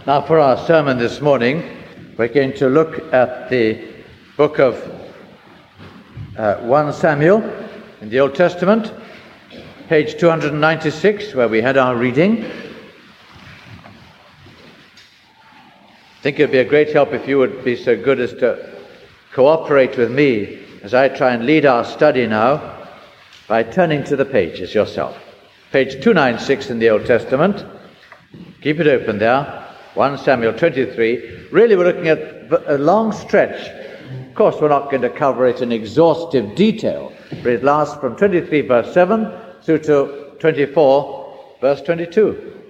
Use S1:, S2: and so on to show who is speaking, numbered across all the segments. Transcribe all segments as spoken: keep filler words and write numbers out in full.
S1: Now, for our sermon this morning, we're going to look at the book of uh, First Samuel in the Old Testament, page two hundred ninety-six, where we had our reading. I think it would be a great help if you would be so good as to cooperate with me as I try and lead our study now by turning to the pages yourself. Page two ninety-six in the Old Testament. Keep it open there. First Samuel twenty-three. Really, we're looking at a long stretch. Of course, we're not going to cover it in exhaustive detail, but it lasts from twenty-three verse seven through to twenty-four verse twenty-two.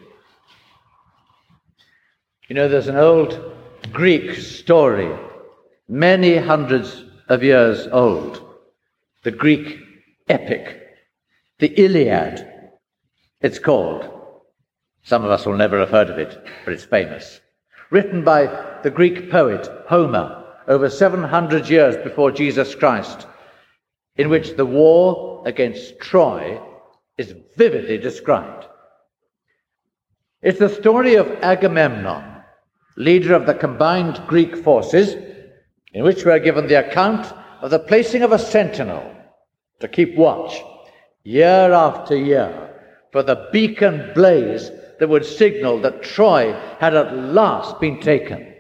S1: You know, there's an old Greek story, many hundreds of years old, the Greek epic, the Iliad, it's called. Some of us will never have heard of it, but it's famous. Written by the Greek poet Homer over seven hundred years before Jesus Christ, in which the war against Troy is vividly described. It's the story of Agamemnon, leader of the combined Greek forces, in which we are given the account of the placing of a sentinel to keep watch year after year for the beacon blaze that would signal that Troy had at last been taken.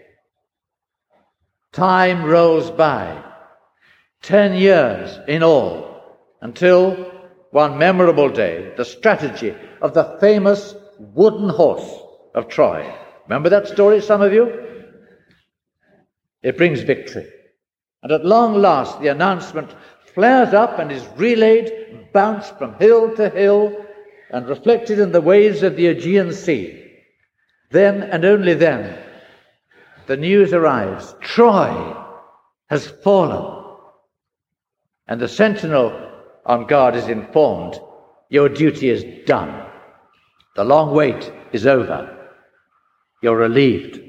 S1: Time rolls by, ten years in all, until one memorable day, the strategy of the famous wooden horse of Troy. Remember that story, some of you? It brings victory. And at long last, the announcement flares up and is relayed, bounced from hill to hill, and reflected in the waves of the Aegean Sea. Then, and only then, the news arrives. Troy has fallen. And the sentinel on guard is informed, your duty is done. The long wait is over. You're relieved.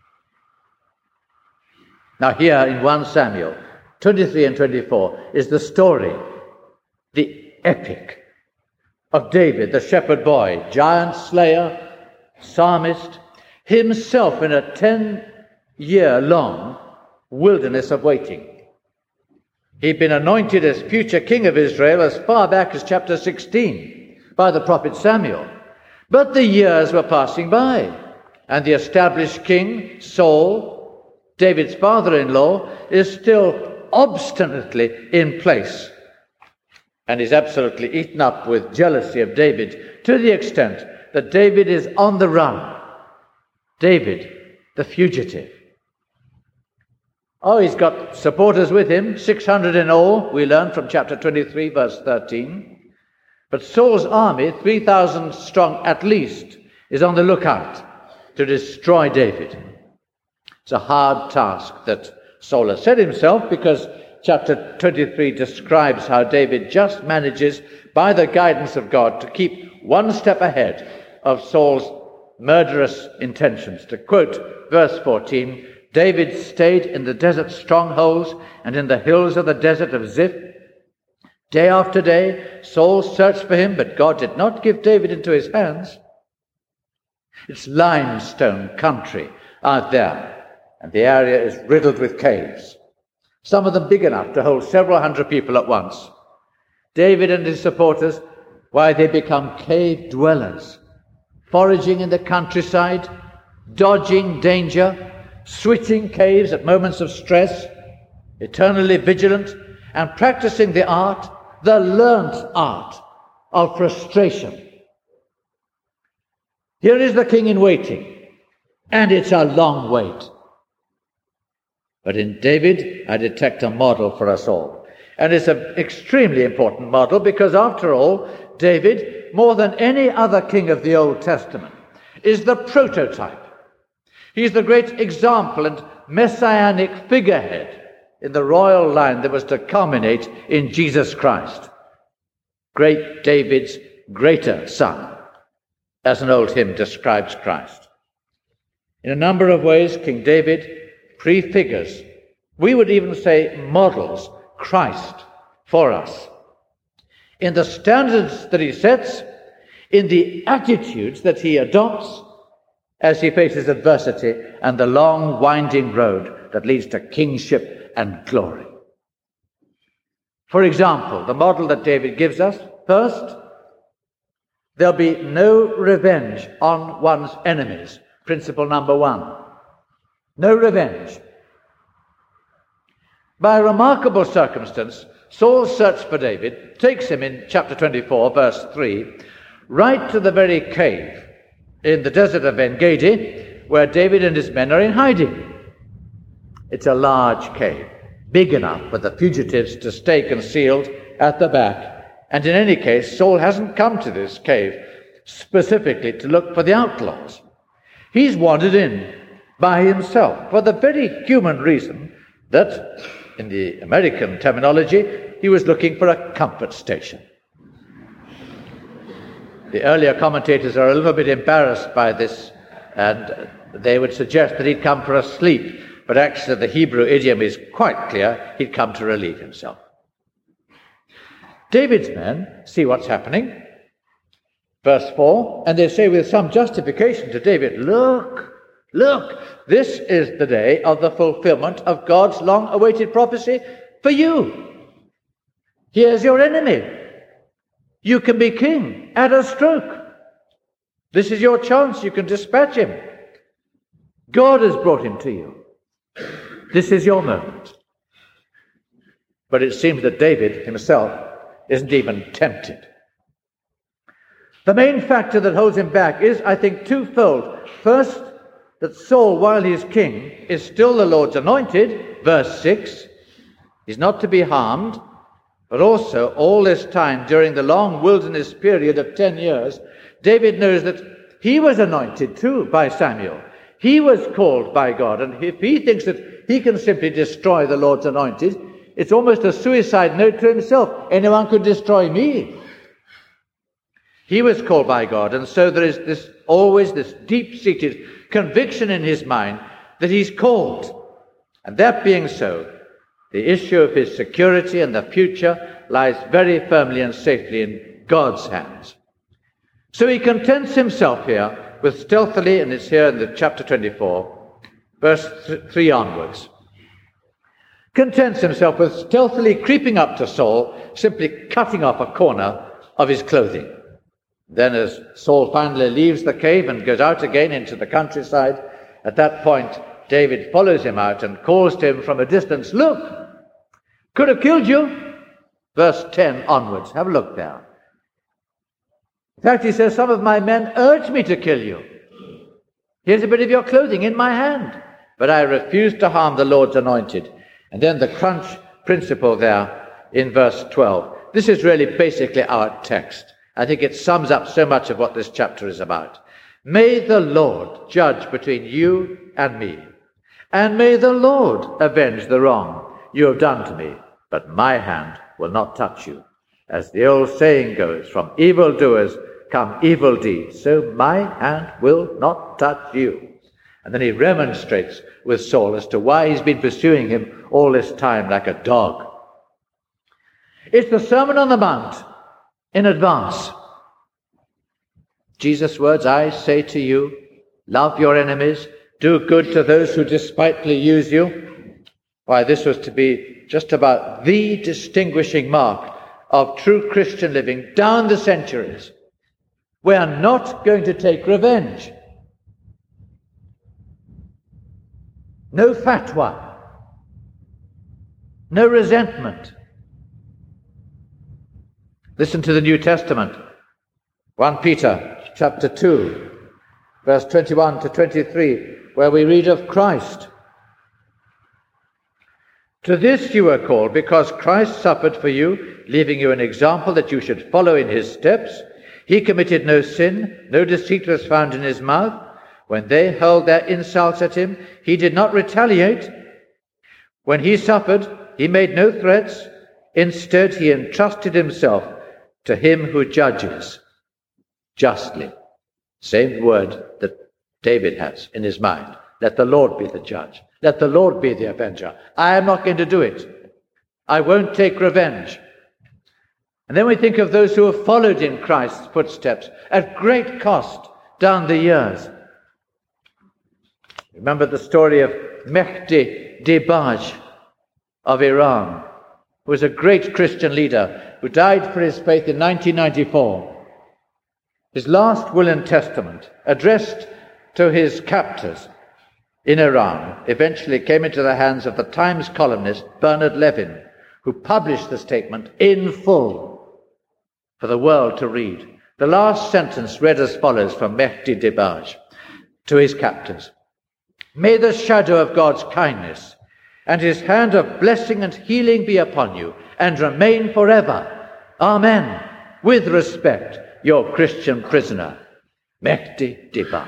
S1: Now here in First Samuel twenty-three and twenty-four is the story, the epic, of David, the shepherd boy, giant slayer, psalmist, himself in a ten-year-long wilderness of waiting. He'd been anointed as future king of Israel as far back as chapter sixteen by the prophet Samuel. But the years were passing by, and the established king, Saul, David's father-in-law, is still obstinately in place, and is absolutely eaten up with jealousy of David, to the extent that David is on the run. David, the fugitive. Oh, he's got supporters with him, six hundred in all, we learn from chapter twenty-three, verse thirteen. But Saul's army, three thousand strong at least, is on the lookout to destroy David. It's a hard task that Saul has set himself, because chapter twenty-three describes how David just manages, by the guidance of God, to keep one step ahead of Saul's murderous intentions. To quote verse fourteen, David stayed in the desert strongholds and in the hills of the desert of Ziph. Day after day, Saul searched for him, but God did not give David into his hands. It's limestone country out there, and the area is riddled with caves, some of them big enough to hold several hundred people at once. David and his supporters, why, they become cave dwellers, foraging in the countryside, dodging danger, switching caves at moments of stress, eternally vigilant, and practicing the art, the learnt art, of frustration. Here is the king in waiting, and it's a long wait. But in David, I detect a model for us all. And it's an extremely important model because, after all, David, more than any other king of the Old Testament, is the prototype. He's the great example and messianic figurehead in the royal line that was to culminate in Jesus Christ. Great David's greater son, as an old hymn describes Christ. In a number of ways, King David prefigures, we would even say models, Christ for us. In the standards that he sets, in the attitudes that he adopts, as he faces adversity and the long, winding road that leads to kingship and glory. For example, the model that David gives us, first, there'll be no revenge on one's enemies. Principle number one. No revenge. By a remarkable circumstance, Saul's search for David takes him in chapter twenty-four, verse three, right to the very cave in the desert of En-Gedi, where David and his men are in hiding. It's a large cave, big enough for the fugitives to stay concealed at the back. And in any case, Saul hasn't come to this cave specifically to look for the outlaws. He's wandered in by himself for the very human reason that, in the American terminology, he was looking for a comfort station. The earlier commentators are a little bit embarrassed by this, and they would suggest that he'd come for a sleep, but actually the Hebrew idiom is quite clear. He'd come to relieve himself. David's men see what's happening. Verse four, and they say with some justification to David, look, look, this is the day of the fulfillment of God's long-awaited prophecy for you. Here's your enemy. You can be king at a stroke. This is your chance. You can dispatch him. God has brought him to you. This is your moment. But it seems that David himself isn't even tempted. The main factor that holds him back is, I think, twofold. First, that Saul, while he's king, is still the Lord's anointed, verse six. He's not to be harmed. But also, all this time, during the long wilderness period of ten years, David knows that he was anointed too by Samuel. He was called by God. And if he thinks that he can simply destroy the Lord's anointed, it's almost a suicide note to himself. Anyone could destroy me. He was called by God. And so there is this always this deep-seated conviction in his mind that he's called. And that being so, the issue of his security and the future lies very firmly and safely in God's hands. So he contents himself here with stealthily, and it's here in the chapter twenty-four, verse three onwards, contents himself with stealthily creeping up to Saul, simply cutting off a corner of his clothing. Then as Saul finally leaves the cave and goes out again into the countryside, at that point David follows him out and calls to him from a distance, look, could have killed you. Verse ten onwards. Have a look there. In fact, he says, some of my men urged me to kill you. Here's a bit of your clothing in my hand. But I refused to harm the Lord's anointed. And then the crunch principle there in verse twelve. This is really basically our text. I think it sums up so much of what this chapter is about. May the Lord judge between you and me. And may the Lord avenge the wrong you have done to me. But my hand will not touch you. As the old saying goes, from evildoers come evil deeds, so my hand will not touch you. And then he remonstrates with Saul as to why he's been pursuing him all this time like a dog. It's the Sermon on the Mount in advance. Jesus' words, I say to you, love your enemies, do good to those who despitefully use you. Why, this was to be just about the distinguishing mark of true Christian living down the centuries. We are not going to take revenge. No fatwa. No resentment. Listen to the New Testament. First Peter chapter two, verse twenty-one to twenty-three, where we read of Christ. To this you were called, because Christ suffered for you, leaving you an example that you should follow in his steps. He committed no sin, no deceit was found in his mouth. When they hurled their insults at him, he did not retaliate. When he suffered, he made no threats. Instead, he entrusted himself to him who judges justly. Same word that David has in his mind. Let the Lord be the judge. Let the Lord be the avenger. I am not going to do it. I won't take revenge. And then we think of those who have followed in Christ's footsteps at great cost down the years. Remember the story of Mehdi Dibaj of Iran, who was a great Christian leader who died for his faith in nineteen ninety-four. His last will and testament, addressed to his captors in Iran, eventually came into the hands of the Times columnist Bernard Levin, who published the statement in full for the world to read. The last sentence read as follows from Mehdi Dibaj to his captors. May the shadow of God's kindness and his hand of blessing and healing be upon you and remain forever. Amen. With respect, your Christian prisoner, Mehdi Dibaj.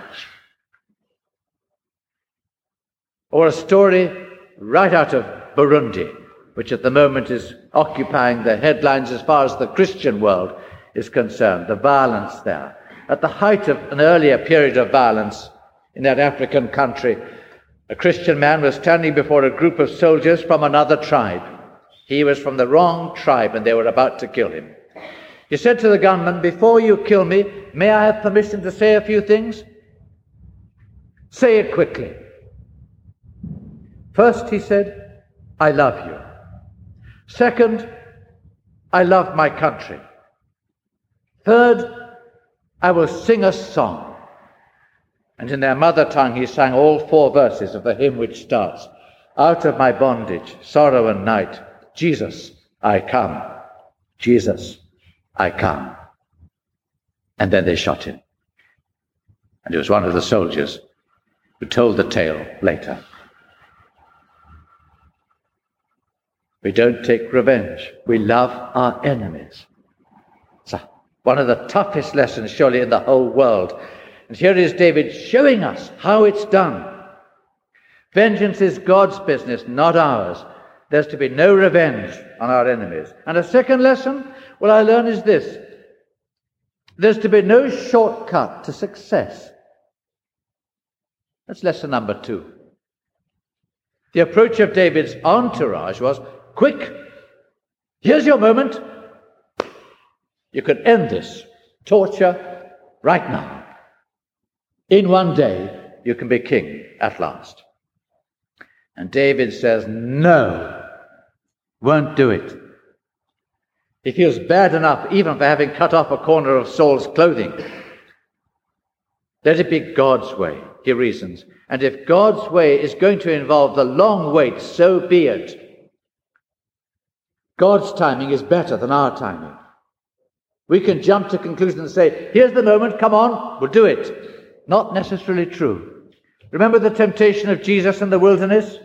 S1: Or a story right out of Burundi, which at the moment is occupying the headlines as far as the Christian world is concerned, the violence there. At the height of an earlier period of violence in that African country, a Christian man was standing before a group of soldiers from another tribe. He was from the wrong tribe and they were about to kill him. He said to the gunman, before you kill me, may I have permission to say a few things? Say it quickly. First, he said, I love you. Second, I love my country. Third, I will sing a song. And in their mother tongue he sang all four verses of the hymn which starts, out of my bondage, sorrow and night, Jesus, I come. Jesus, I come. And then they shot him. And it was one of the soldiers who told the tale later. We don't take revenge. We love our enemies. It's one of the toughest lessons surely in the whole world. And here is David showing us how it's done. Vengeance is God's business, not ours. There's to be no revenge on our enemies. And a second lesson, what I learn is this. There's to be no shortcut to success. That's lesson number two. The approach of David's entourage was, quick, here's your moment. You could end this torture right now. In one day, you can be king at last. And David says, no, won't do it. He feels bad enough even for having cut off a corner of Saul's clothing. Let it be God's way, he reasons. And if God's way is going to involve the long wait, so be it. God's timing is better than our timing. We can jump to conclusions and say, here's the moment, come on, we'll do it. Not necessarily true. Remember the temptation of Jesus in the wilderness?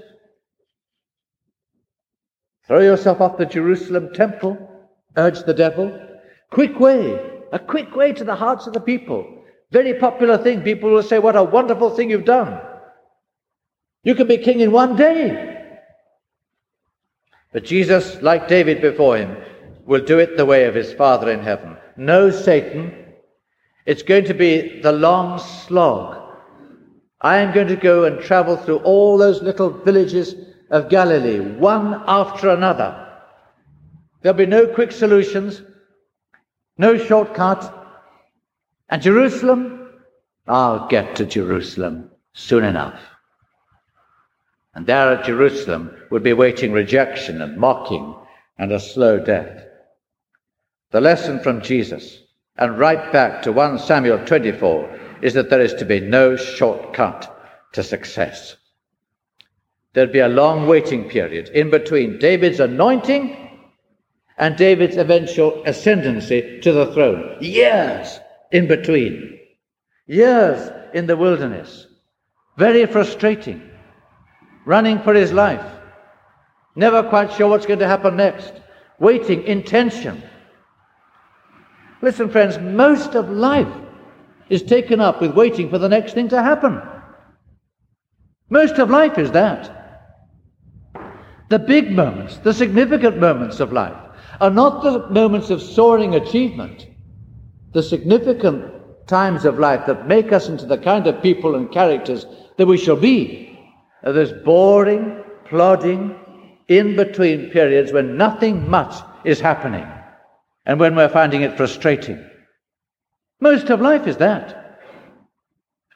S1: Throw yourself off the Jerusalem temple, urged the devil. Quick way, a quick way to the hearts of the people. Very popular thing. People will say, what a wonderful thing you've done. You can be king in one day. But Jesus, like David before him, will do it the way of his Father in heaven. No, Satan. It's going to be the long slog. I am going to go and travel through all those little villages of Galilee, one after another. There'll be no quick solutions, no shortcut. And Jerusalem, I'll get to Jerusalem soon enough. And there at Jerusalem would be waiting rejection and mocking and a slow death. The lesson from Jesus, and right back to First Samuel twenty-four, is that there is to be no shortcut to success. There'd be a long waiting period in between David's anointing and David's eventual ascendancy to the throne. Years in between. Years in the wilderness. Very frustrating. Running for his life. Never quite sure what's going to happen next. Waiting in tension. Listen, friends, most of life is taken up with waiting for the next thing to happen. Most of life is that. The big moments, the significant moments of life, are not the moments of soaring achievement. The significant times of life that make us into the kind of people and characters that we shall be are those boring, plodding, in-between periods when nothing much is happening and when we're finding it frustrating. Most of life is that.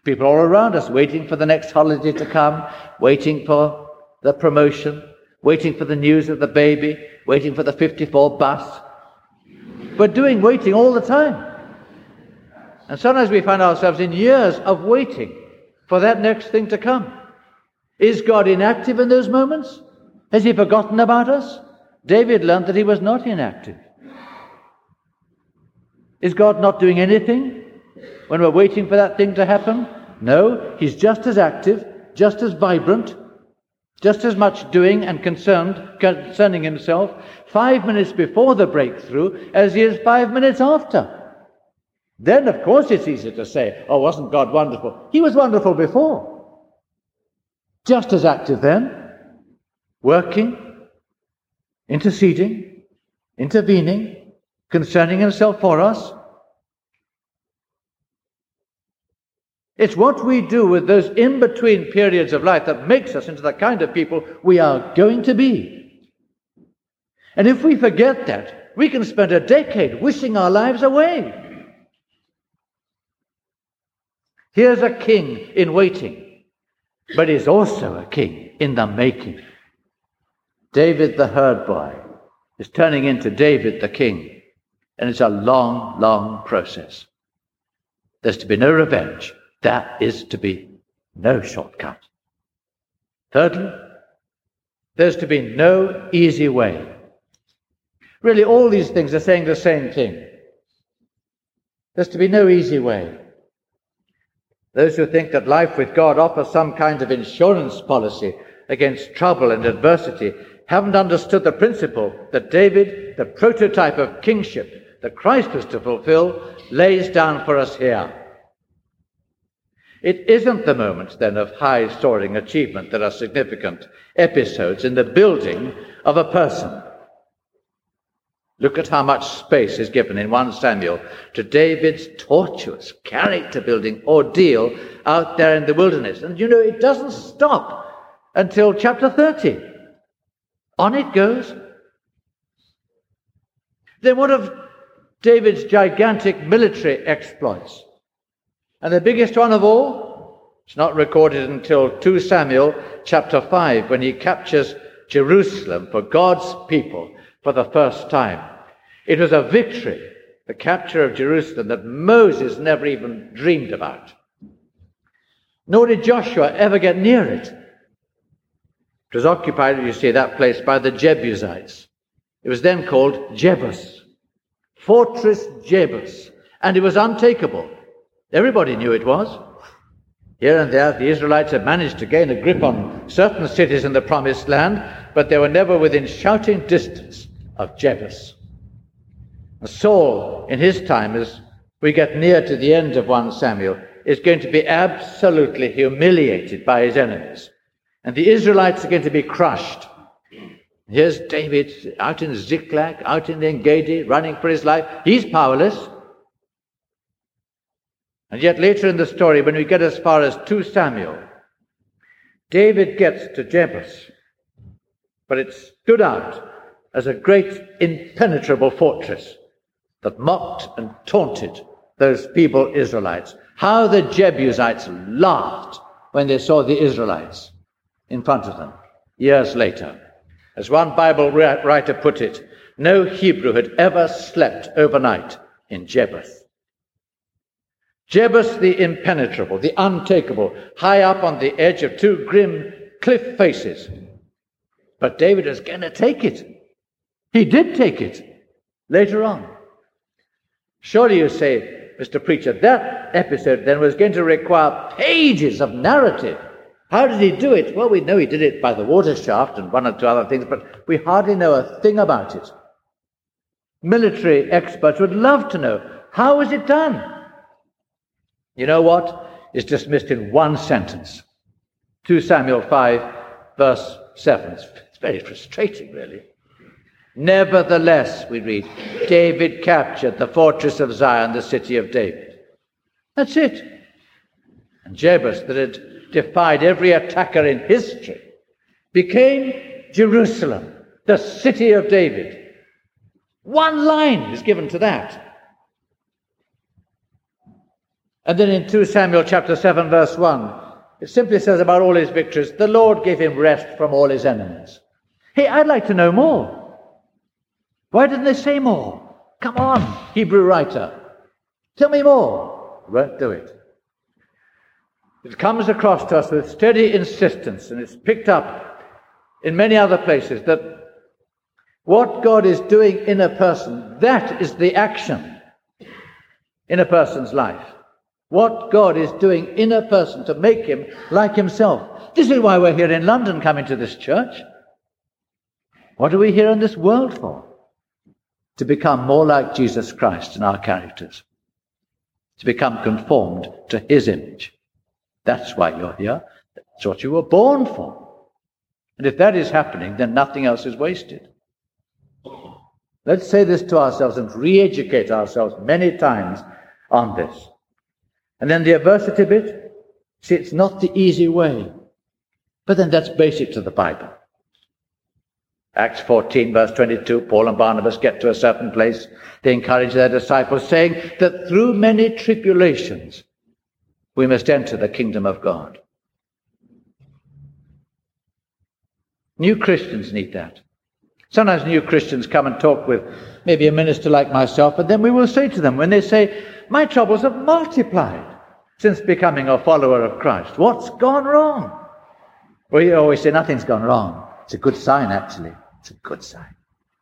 S1: People all around us waiting for the next holiday to come, waiting for the promotion, waiting for the news of the baby, waiting for the fifty-four bus. We're doing waiting all the time. And sometimes we find ourselves in years of waiting for that next thing to come. Is God inactive in those moments? Has he forgotten about us? David learned that he was not inactive. Is God not doing anything when we're waiting for that thing to happen? No, he's just as active, just as vibrant, just as much doing and concerned, concerning himself five minutes before the breakthrough as he is five minutes after. Then, of course, it's easy to say, oh, wasn't God wonderful? He was wonderful before. Just as active then, working, interceding, intervening, concerning himself for us. It's what we do with those in-between periods of life that makes us into the kind of people we are going to be. And if we forget that, we can spend a decade wishing our lives away. Here's a king in waiting, but he's also a king in the making. David the herd boy is turning into David the king, and it's a long, long process. There's to be no revenge. That is to be no shortcut. Thirdly, there's to be no easy way. Really, all these things are saying the same thing. There's to be no easy way. Those who think that life with God offers some kind of insurance policy against trouble and adversity haven't understood the principle that David, the prototype of kingship that Christ was to fulfill, lays down for us here. It isn't the moments, then, of high-soaring achievement that are significant episodes in the building of a person. Look at how much space is given in First Samuel to David's tortuous character-building ordeal out there in the wilderness. And you know, it doesn't stop until chapter thirty. On it goes. Then what of David's gigantic military exploits? And the biggest one of all, it's not recorded until Second Samuel chapter five, when he captures Jerusalem for God's people for the first time. It was a victory, the capture of Jerusalem, that Moses never even dreamed about. Nor did Joshua ever get near it. It was occupied, you see, that place by the Jebusites. It was then called Jebus, Fortress Jebus, and it was untakeable. Everybody knew it was. Here and there, the Israelites had managed to gain a grip on certain cities in the Promised Land, but they were never within shouting distance of Jebus. And Saul, in his time, as we get near to the end of First Samuel, is going to be absolutely humiliated by his enemies. And the Israelites are going to be crushed. Here's David out in Ziklag, out in the Engedi, running for his life. He's powerless. And yet later in the story, when we get as far as Second Samuel, David gets to Jebus, but it stood out as a great impenetrable fortress that mocked and taunted those feeble Israelites. How the Jebusites laughed when they saw the Israelites in front of them years later. As one Bible writer put it, no Hebrew had ever slept overnight in Jebus. Jebus the impenetrable, the untakeable, high up on the edge of two grim cliff faces. But David is going to take it. He did take it later on. Surely you say, Mister Preacher, that episode then was going to require pages of narrative. How did he do it? Well, we know he did it by the water shaft and one or two other things, but we hardly know a thing about it. Military experts would love to know, how was it done? You know what? It's dismissed in one sentence. Second Samuel five, verse seven. It's very frustrating, really. Nevertheless, we read, David captured the fortress of Zion, the city of David. That's it. And Jebus, that had defied every attacker in history, became Jerusalem, the city of David. One line is given to that. And then in Second Samuel chapter seven, verse one, it simply says about all his victories, the Lord gave him rest from all his enemies. Hey, I'd like to know more. Why didn't they say more? Come on, Hebrew writer. Tell me more. Won't do it. It comes across to us with steady insistence, and it's picked up in many other places, that what God is doing in a person, that is the action in a person's life. What God is doing in a person to make him like himself. This is why we're here in London coming to this church. What are we here in this world for? To become more like Jesus Christ in our characters. To become conformed to his image. That's why you're here. That's what you were born for. And if that is happening, then nothing else is wasted. Let's say this to ourselves and re-educate ourselves many times on this. And then the adversity bit, see, it's not the easy way. But then that's basic to the Bible. Acts fourteen, verse twenty-two, Paul and Barnabas get to a certain place. They encourage their disciples, saying that through many tribulations, we must enter the kingdom of God. New Christians need that. Sometimes new Christians come and talk with maybe a minister like myself, and then we will say to them, when they say, my troubles have multiplied since becoming a follower of Christ. What's gone wrong? We always say nothing's gone wrong. It's a good sign, actually. It's a good sign.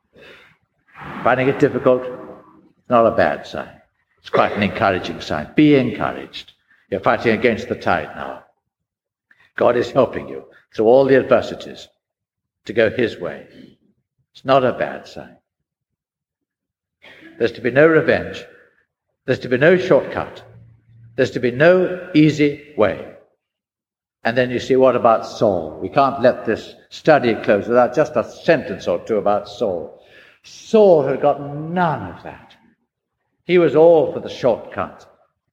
S1: Finding it difficult, it's not a bad sign. It's quite an encouraging sign. Be encouraged. You're fighting against the tide now. God is helping you through all the adversities to go his way. It's not a bad sign. There's to be no revenge. There's to be no shortcut. There's to be no easy way. And then you see, what about Saul? We can't let this study close without just a sentence or two about Saul. Saul had got none of that. He was all for the shortcut.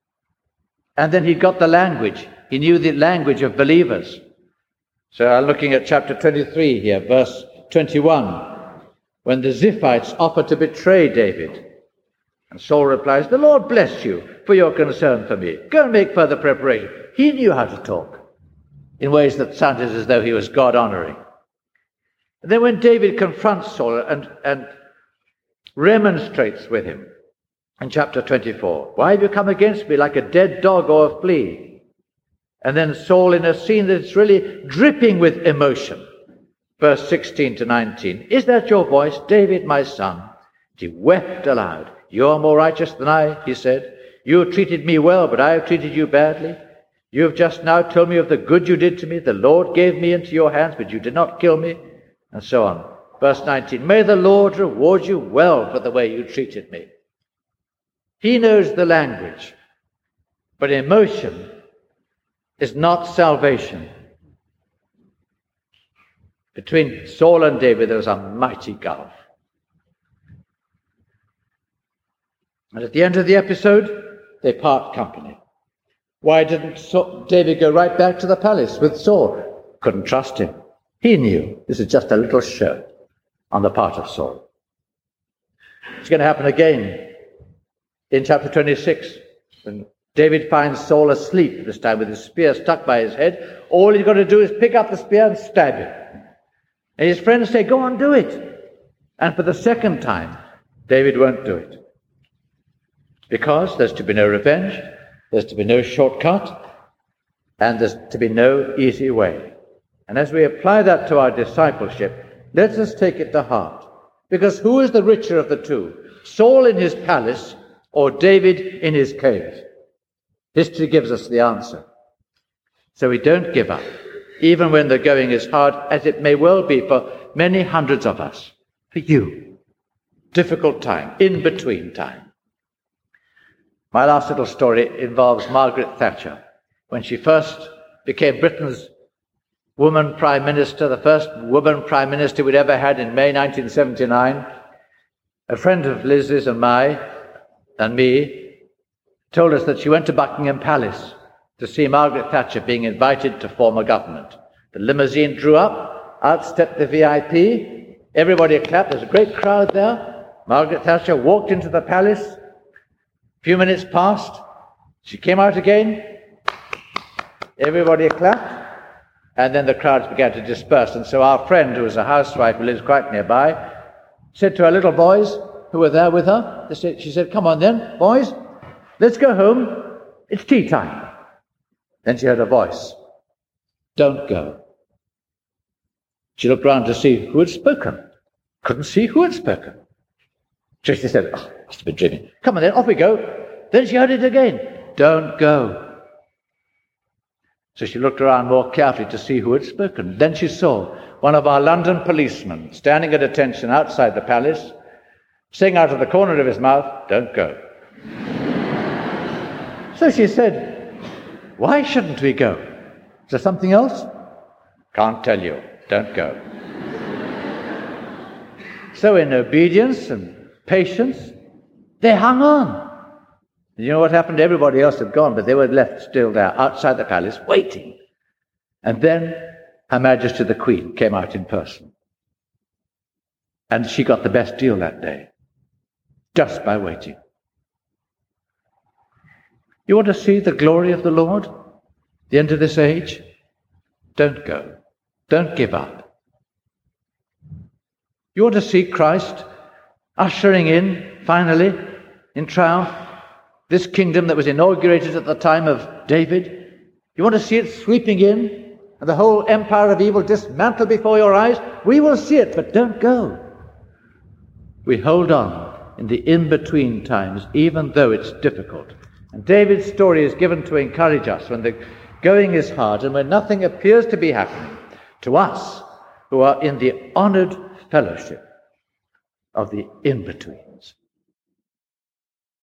S1: And then he got the language. He knew the language of believers. So I'm looking at chapter twenty-three here, verse twenty-one, when the Ziphites offer to betray David. And Saul replies, the Lord bless you for your concern for me. Go and make further preparation. He knew how to talk in ways that sounded as though he was God-honoring. And then when David confronts Saul and, and remonstrates with him in chapter twenty-four, why have you come against me like a dead dog or a flea? And then Saul, in a scene that's really dripping with emotion, verse sixteen to nineteen, is that your voice, David, my son? He wept aloud. You are more righteous than I, he said. You have treated me well, but I have treated you badly. You have just now told me of the good you did to me. The Lord gave me into your hands, but you did not kill me. And so on. Verse nineteen, may the Lord reward you well for the way you treated me. He knows the language, but emotion is not salvation. Between Saul and David, there was a mighty gulf. And at the end of the episode, they part company. Why didn't David go right back to the palace with Saul? Couldn't trust him. He knew this is just a little show on the part of Saul. It's going to happen again in chapter twenty-six, when David finds Saul asleep, this time with his spear stuck by his head. All he's got to do is pick up the spear and stab him. And his friends say, go on, do it. And for the second time, David won't do it. Because there's to be no revenge, there's to be no shortcut, and there's to be no easy way. And as we apply that to our discipleship, let us take it to heart. Because who is the richer of the two? Saul in his palace or David in his cave? History gives us the answer. So we don't give up, even when the going is hard, as it may well be for many hundreds of us. For you. Difficult time, in-between time. My last little story involves Margaret Thatcher. When she first became Britain's woman prime minister, the first woman prime minister we'd ever had in May nineteen seventy-nine, a friend of Liz's and my and me told us that she went to Buckingham Palace to see Margaret Thatcher being invited to form a government. The limousine drew up, out stepped the V I P, everybody clapped, there's a great crowd there. Margaret Thatcher walked into the palace. A few minutes passed, She came out again. Everybody clapped. And then the crowds began to disperse. And so our friend, who was a housewife who lives quite nearby, said to her little boys who were there with her, they said, she said, come on then, boys, let's go home. It's tea time. Then she heard a voice. Don't go. She looked round to see who had spoken. Couldn't see who had spoken. So she said, oh, must have been dreaming. Come on then, off we go. Then she heard it again. Don't go. So she looked around more carefully to see who had spoken. Then she saw one of our London policemen standing at attention outside the palace, saying out of the corner of his mouth, don't go. So she said, why shouldn't we go? Is there something else? Can't tell you. Don't go. So in obedience and patience, they hung on. You know what happened? Everybody else had gone, but they were left still there outside the palace waiting. And then Her Majesty the Queen came out in person. And she got the best deal that day, just by waiting. You want to see the glory of the Lord? The end of this age? Don't go. Don't give up. You want to see Christ ushering in, finally, in triumph, this kingdom that was inaugurated at the time of David? You want to see it sweeping in and the whole empire of evil dismantled before your eyes? We will see it, but don't go. We hold on in the in-between times, even though it's difficult. And David's story is given to encourage us when the going is hard and when nothing appears to be happening, to us who are in the honored fellowship of the in-between.